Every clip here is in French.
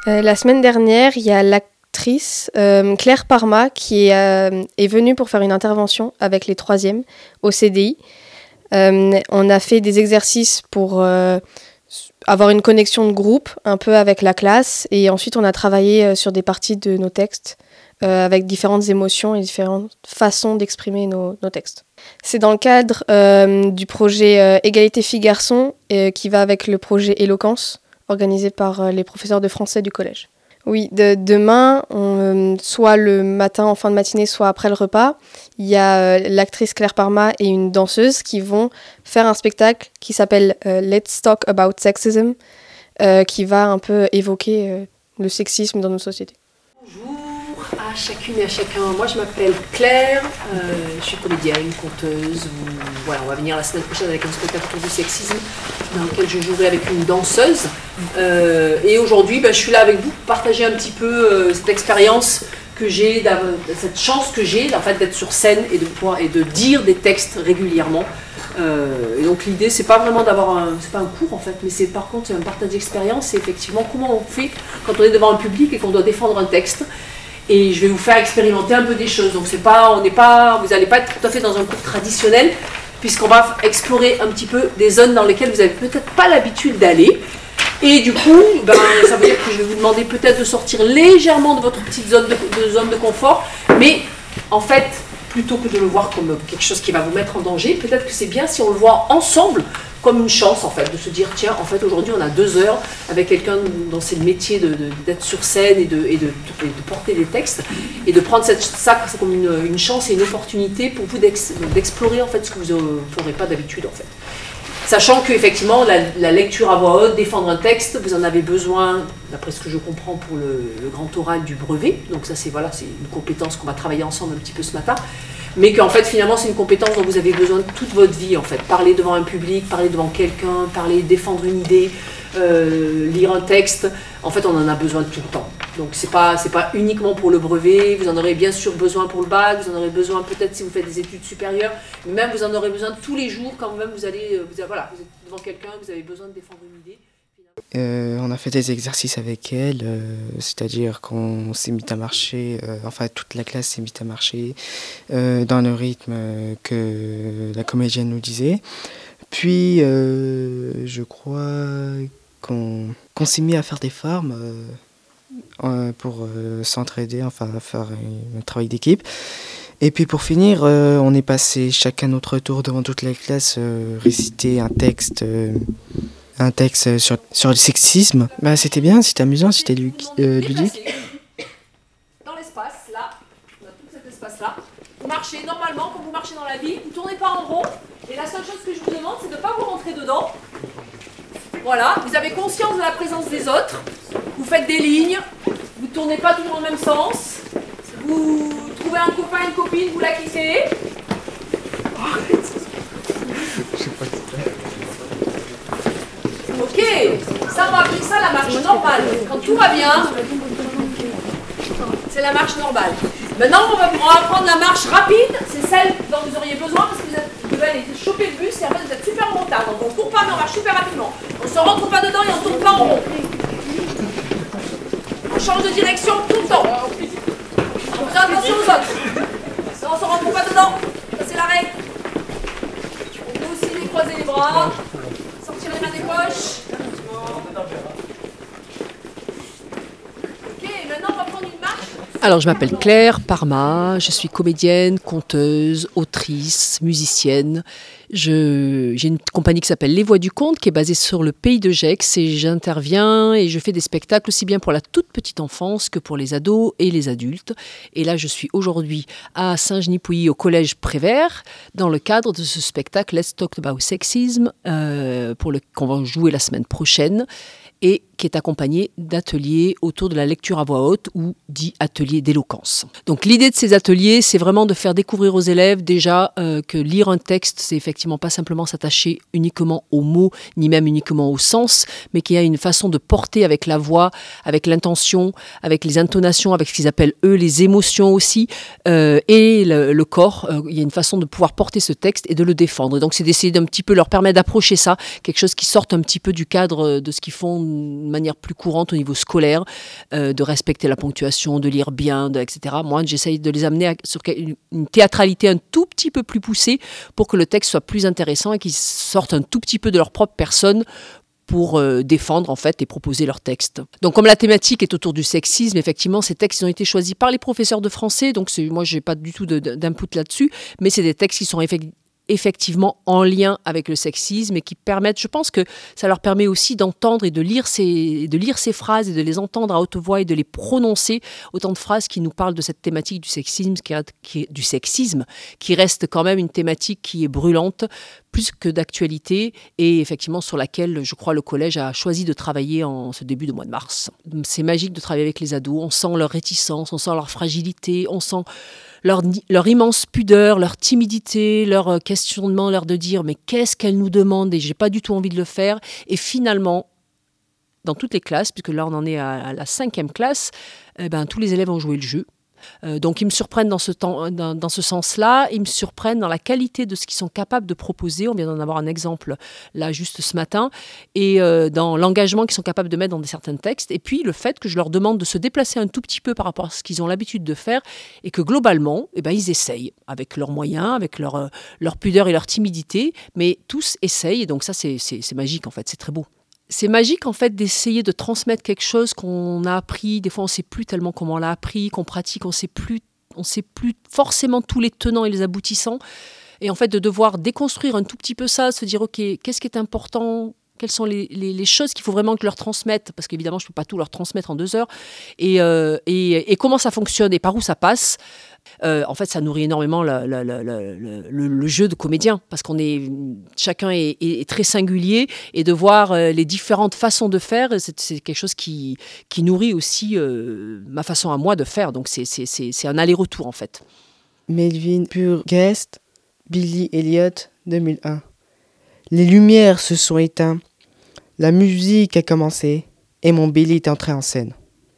La semaine dernière, il y a l'actrice Claire Parma qui est venue pour faire une intervention avec les troisièmes au CDI. On a fait des exercices pour avoir une connexion de groupe un peu avec la classe et ensuite on a travaillé sur des parties de nos textes avec différentes émotions et différentes façons d'exprimer nos textes. C'est dans le cadre du projet Égalité filles-garçons qui va avec le projet Éloquence organisé par les professeurs de français du collège. Oui, demain, soit le matin en fin de matinée, soit après le repas, il y a l'actrice Claire Parma et une danseuse qui vont faire un spectacle qui s'appelle Let's Talk About Sexism, qui va un peu évoquer le sexisme dans nos sociétés. Bonjour à chacune et à chacun. Moi, je m'appelle Claire, je suis comédienne, conteuse. Voilà, on va venir la semaine prochaine avec un spectacle autour du sexisme dans lequel je jouerai avec une danseuse. Et aujourd'hui, je suis là avec vous pour partager un petit peu cette expérience que j'ai, cette chance que j'ai en fait, d'être sur scène et de dire des textes régulièrement. Et donc l'idée, c'est pas vraiment c'est pas un cours en fait, mais c'est par contre un partage d'expérience. C'est effectivement comment on fait quand on est devant un public et qu'on doit défendre un texte. Et je vais vous faire expérimenter un peu des choses. Donc vous n'allez pas être tout à fait dans un cours traditionnel, puisqu'on va explorer un petit peu des zones dans lesquelles vous n'avez peut-être pas l'habitude d'aller. Et du coup, ça veut dire que je vais vous demander peut-être de sortir légèrement de votre petite zone de confort, mais en fait, plutôt que de le voir comme quelque chose qui va vous mettre en danger, peut-être que c'est bien si on le voit ensemble comme une chance en fait, de se dire tiens, en fait aujourd'hui on a 2 heures avec quelqu'un dont c'est le métier d'être sur scène et de porter des textes et de prendre ça comme une chance et une opportunité pour vous d'explorer en fait ce que vous ne ferez pas d'habitude en fait. Sachant qu'effectivement, la lecture à voix haute, défendre un texte, vous en avez besoin, d'après ce que je comprends, pour le grand oral du brevet. Donc ça, c'est une compétence qu'on va travailler ensemble un petit peu ce matin. Mais qu'en fait, finalement, c'est une compétence dont vous avez besoin toute votre vie, en fait. Parler devant un public, parler devant quelqu'un, défendre une idée, lire un texte. En fait, on en a besoin tout le temps. Donc c'est pas uniquement pour le brevet, vous en aurez bien sûr besoin pour le bac, vous en aurez besoin peut-être si vous faites des études supérieures, mais même vous en aurez besoin tous les jours quand même vous êtes devant quelqu'un, vous avez besoin de défendre une idée. On a fait des exercices avec elle, c'est-à-dire qu'on s'est mis à marcher, toute la classe s'est mise à marcher dans le rythme que la comédienne nous disait. Puis je crois qu'on s'est mis à faire des formes pour s'entraider, à faire un travail d'équipe. Et puis pour finir, on est passé chacun notre tour devant toute la classe, réciter un texte sur le sexisme. C'était bien, c'était amusant, c'était ludique. Dans l'espace, là, on a tout cet espace-là. Vous marchez normalement, comme vous marchez dans la vie, vous ne tournez pas en rond. Et la seule chose que je vous demande, c'est de ne pas vous rentrer dedans. Voilà, vous avez conscience de la présence des autres. Vous faites des lignes, vous ne tournez pas toujours dans le même sens. Vous trouvez un copain, une copine, vous la quittez. Ok, ça on va appeler ça la marche normale. Quand tout va bien, c'est la marche normale. Maintenant on va prendre la marche rapide, c'est celle dont vous auriez besoin parce que vous devez aller choper le bus et en fait vous êtes super en retard. Donc on ne court pas mais on marche super rapidement. On ne se rentre pas dedans et on ne tourne pas en rond. On change de direction tout le temps. On fait attention aux autres. Ça, on ne se rentre pas dedans. Ça c'est la règle. On peut aussi croiser les bras. Sortir les mains des poches. Ok, maintenant on va prendre une marche. Alors je m'appelle Claire Parma, je suis comédienne, conteuse, autrice, musicienne. J'ai une compagnie qui s'appelle Les Voix du Conte qui est basée sur le pays de Gex et j'interviens et je fais des spectacles aussi bien pour la toute petite enfance que pour les ados et les adultes. Et là je suis aujourd'hui à Saint-Genis-Pouilly au collège Prévert dans le cadre de ce spectacle Let's Talk About Sexism qu'on va jouer la semaine prochaine et qui est accompagné d'ateliers autour de la lecture à voix haute ou dit ateliers d'éloquence. Donc l'idée de ces ateliers, c'est vraiment de faire découvrir aux élèves déjà que lire un texte, c'est effectivement pas simplement s'attacher uniquement aux mots, ni même uniquement au sens, mais qu'il y a une façon de porter avec la voix, avec l'intention, avec les intonations, avec ce qu'ils appellent eux les émotions aussi, et le corps. Il y a une façon de pouvoir porter ce texte et de le défendre. Et donc c'est d'essayer d'un petit peu leur permettre d'approcher ça, quelque chose qui sorte un petit peu du cadre de ce qu'ils font d'une manière plus courante au niveau scolaire, de respecter la ponctuation, de lire bien, etc. Moi, j'essaye de les amener sur une théâtralité un tout petit peu plus poussée pour que le texte soit plus intéressant et qu'ils sortent un tout petit peu de leur propre personne pour défendre en fait et proposer leurs textes. Donc comme la thématique est autour du sexisme, effectivement ces textes ils ont été choisis par les professeurs de français, donc moi j'ai pas du tout d'input là-dessus, mais c'est des textes qui sont effectivement en lien avec le sexisme et qui permettent, je pense que ça leur permet aussi d'entendre et de lire ces phrases et de les entendre à haute voix et de les prononcer, autant de phrases qui nous parlent de cette thématique du sexisme, qui reste quand même une thématique qui est brûlante, plus que d'actualité et effectivement sur laquelle je crois le collège a choisi de travailler en ce début de mois de mars. C'est magique de travailler avec les ados, on sent leur réticence, on sent leur fragilité, on sent leur immense pudeur, leur timidité, leur questionnement, leur de dire mais qu'est-ce qu'elle nous demande et j'ai pas du tout envie de le faire. Et finalement, dans toutes les classes, puisque là on en est à la 5e classe, tous les élèves ont joué le jeu. Donc ils me surprennent dans ce sens-là, ils me surprennent dans la qualité de ce qu'ils sont capables de proposer, on vient d'en avoir un exemple là juste ce matin, et dans l'engagement qu'ils sont capables de mettre dans certains textes, et puis le fait que je leur demande de se déplacer un tout petit peu par rapport à ce qu'ils ont l'habitude de faire, et que globalement, ils essayent, avec leurs moyens, avec leur pudeur et leur timidité, mais tous essayent, et donc ça c'est magique en fait, c'est très beau. C'est magique en fait d'essayer de transmettre quelque chose qu'on a appris. Des fois, on ne sait plus tellement comment on l'a appris, qu'on pratique, on ne sait plus forcément tous les tenants et les aboutissants. Et en fait, de devoir déconstruire un tout petit peu ça, se dire ok, qu'est-ce qui est important ? Quelles sont les choses qu'il faut vraiment que je leur transmette ? Parce qu'évidemment, je ne peux pas tout leur transmettre en 2 heures. Et comment ça fonctionne et par où ça passe ? En fait, ça nourrit énormément le jeu de comédien, parce chacun est très singulier, et de voir les différentes façons de faire, c'est quelque chose qui nourrit aussi ma façon à moi de faire. Donc c'est un aller-retour en fait. Melvin Burgest, Billy Elliot, 2001. Les lumières se sont éteintes, la musique a commencé et mon Billy est entré en scène.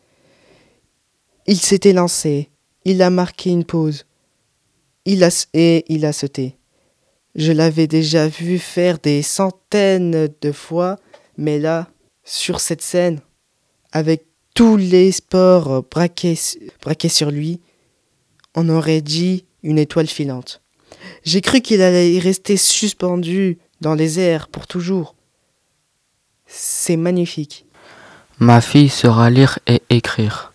Il s'était lancé. Il a marqué une pause. Il a sauté. Je l'avais déjà vu faire des centaines de fois, mais là, sur cette scène, avec tous les sports braqués sur lui, on aurait dit une étoile filante. J'ai cru qu'il allait y rester suspendu dans les airs pour toujours. C'est magnifique. Ma fille saura lire et écrire.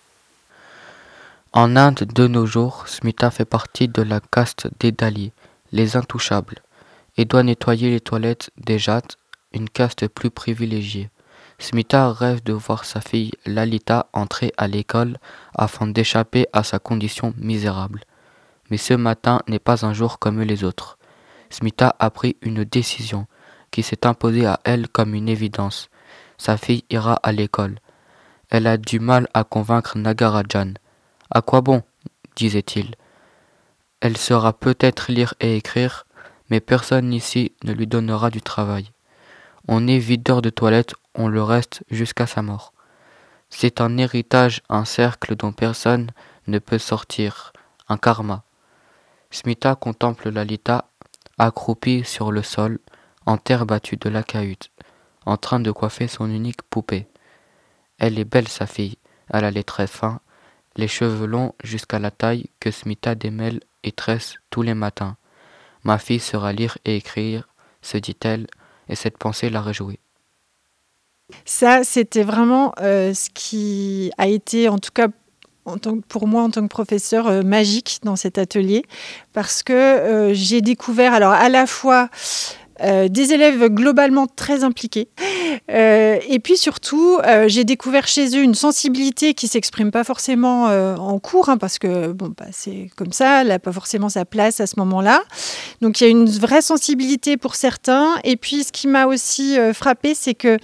En Inde de nos jours, Smita fait partie de la caste des Dalis, les intouchables, et doit nettoyer les toilettes des Jats, une caste plus privilégiée. Smita rêve de voir sa fille Lalita entrer à l'école afin d'échapper à sa condition misérable. Mais ce matin n'est pas un jour comme les autres. Smita a pris une décision qui s'est imposée à elle comme une évidence. Sa fille ira à l'école. Elle a du mal à convaincre Nagarajan. « À quoi bon ?» disait-il. « Elle saura peut-être lire et écrire, mais personne ici ne lui donnera du travail. On est videur de toilette, on le reste jusqu'à sa mort. C'est un héritage, un cercle dont personne ne peut sortir, un karma. » Smita contemple Lalita, accroupie sur le sol, en terre battue de la cahute, en train de coiffer son unique poupée. Elle est belle sa fille, elle a les traits fins, les cheveux longs jusqu'à la taille que Smita démêle et tresse tous les matins. Ma fille saura lire et écrire, se dit-elle, et cette pensée la réjouit. Ça, c'était vraiment ce qui a été, en tout cas pour moi en tant que professeur, magique dans cet atelier, parce que j'ai découvert alors à la fois des élèves globalement très impliqués. Et puis surtout, j'ai découvert chez eux une sensibilité qui ne s'exprime pas forcément en cours, parce que c'est comme ça, elle n'a pas forcément sa place à ce moment-là. Donc il y a une vraie sensibilité pour certains. Et puis ce qui m'a aussi frappée, c'est que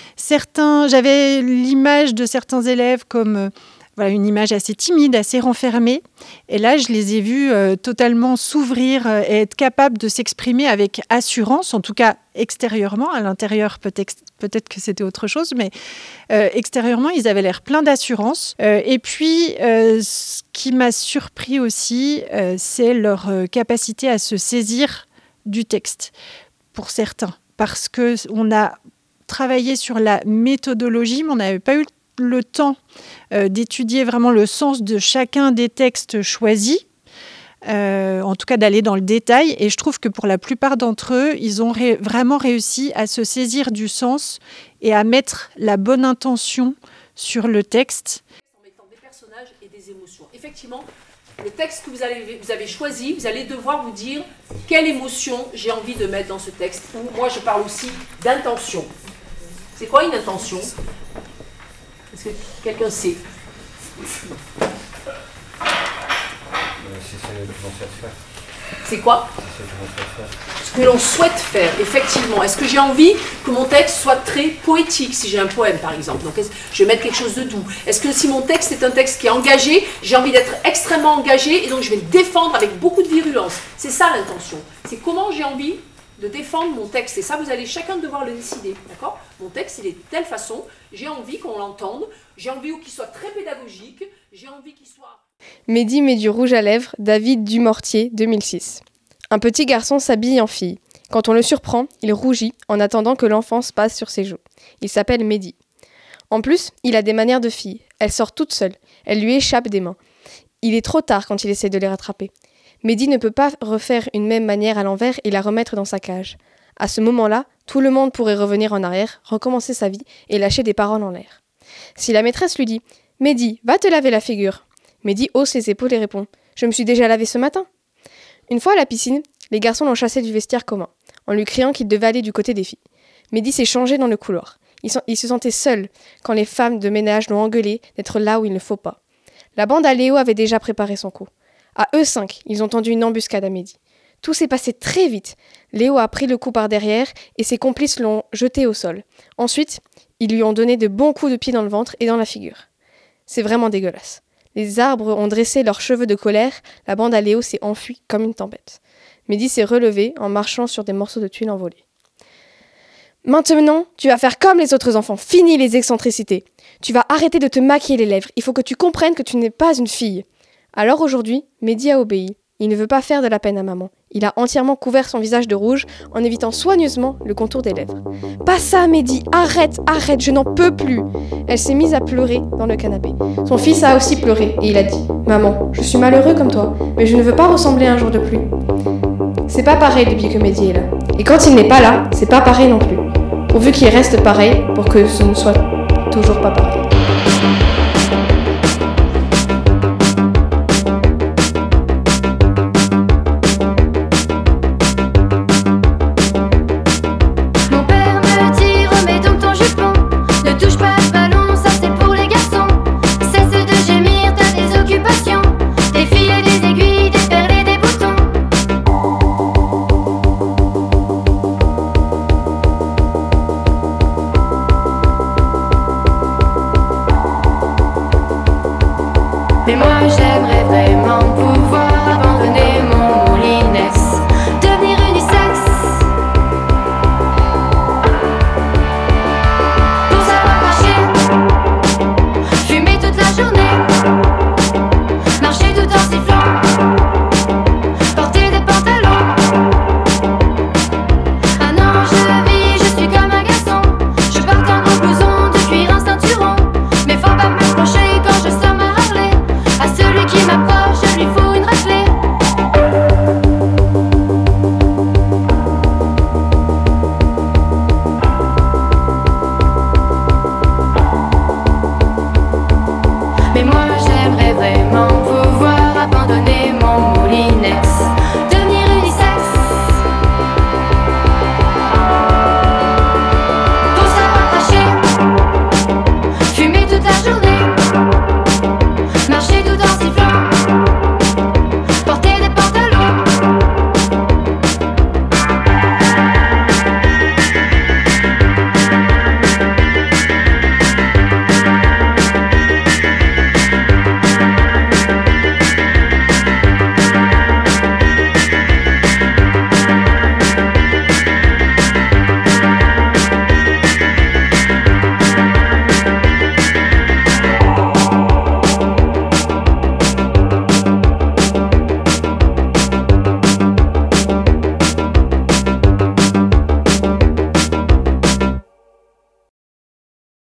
j'avais l'image de certains élèves comme... une image assez timide, assez renfermée. Et là, je les ai vus totalement s'ouvrir et être capables de s'exprimer avec assurance, en tout cas extérieurement. À l'intérieur, peut-être que c'était autre chose, mais extérieurement, ils avaient l'air pleins d'assurance. Et puis, ce qui m'a surpris aussi, c'est leur capacité à se saisir du texte, pour certains. Parce qu'on a travaillé sur la méthodologie, mais on n'avait pas eu le temps d'étudier vraiment le sens de chacun des textes choisis. En tout cas d'aller dans le détail, et je trouve que pour la plupart d'entre eux, ils ont vraiment réussi à se saisir du sens et à mettre la bonne intention sur le texte. En mettant des personnages et des émotions. Effectivement, le texte que vous avez choisi, vous allez devoir vous dire quelle émotion j'ai envie de mettre dans ce texte. Ou moi je parle aussi d'intention. C'est quoi une intention? Est-ce que quelqu'un sait? C'est quoi? Ce que l'on souhaite faire, effectivement. Est-ce que j'ai envie que mon texte soit très poétique, si j'ai un poème par exemple? Donc je vais mettre quelque chose de doux. Est-ce que si mon texte est un texte qui est engagé, j'ai envie d'être extrêmement engagé et donc je vais le défendre avec beaucoup de virulence? C'est ça l'intention. C'est comment j'ai envie de défendre mon texte. Et ça, vous allez chacun devoir le décider. D'accord? Mon texte, il est de telle façon, j'ai envie qu'on l'entende, j'ai envie qu'il soit très pédagogique, j'ai envie qu'il soit... Mehdi met du rouge à lèvres, David Dumortier, 2006. Un petit garçon s'habille en fille. Quand on le surprend, il rougit en attendant que l'enfance passe sur ses joues. Il s'appelle Mehdi. En plus, il a des manières de fille. Elle sort toute seule. Elle lui échappe des mains. Il est trop tard quand il essaie de les rattraper. Mehdi ne peut pas refaire une même manière à l'envers et la remettre dans sa cage. À ce moment-là, tout le monde pourrait revenir en arrière, recommencer sa vie et lâcher des paroles en l'air. Si la maîtresse lui dit « Mehdi, va te laver la figure », Mehdi hausse les épaules et répond « Je me suis déjà lavé ce matin ». Une fois à la piscine, les garçons l'ont chassé du vestiaire commun, en lui criant qu'il devait aller du côté des filles. Mehdi s'est changé dans le couloir. Il se sentait seul quand les femmes de ménage l'ont engueulé d'être là où il ne faut pas. La bande à Léo avait déjà préparé son coup. À eux 5, ils ont tendu une embuscade à Mehdi. Tout s'est passé très vite. Léo a pris le coup par derrière et ses complices l'ont jeté au sol. Ensuite, ils lui ont donné de bons coups de pied dans le ventre et dans la figure. C'est vraiment dégueulasse. Les arbres ont dressé leurs cheveux de colère, la bande à Léo s'est enfuie comme une tempête. Mehdi s'est relevé en marchant sur des morceaux de tuiles envolés. « Maintenant, tu vas faire comme les autres enfants, fini les excentricités. Tu vas arrêter de te maquiller les lèvres, il faut que tu comprennes que tu n'es pas une fille. » Alors aujourd'hui, Mehdi a obéi. Il ne veut pas faire de la peine à maman. Il a entièrement couvert son visage de rouge en évitant soigneusement le contour des lèvres. « Pas ça, Mehdi, arrête, je n'en peux plus !» Elle s'est mise à pleurer dans le canapé. Son fils a aussi pleuré et il a dit « Maman, je suis malheureux comme toi, mais je ne veux pas ressembler à un jour de pluie. » C'est pas pareil depuis que Mehdi est là. Et quand il n'est pas là, c'est pas pareil non plus. Pourvu qu'il reste pareil pour que ce ne soit toujours pas pareil. Mais moi j'aimerais vraiment pouvoir abandonner mon moulinex, devenir unisexe, pour savoir marcher, fumer toute la journée, marcher tout en sifflant, porter des pantalons. Ah non, je vis, je suis comme un garçon, je porte un gros blouson de cuir, un ceinturon, mais faut pas me reprocher quand je sors ma Harley. À celui qui m'approche, je lui fous une raclée. Mais moi j'aimerais vraiment pouvoir abandonner mon moulinex,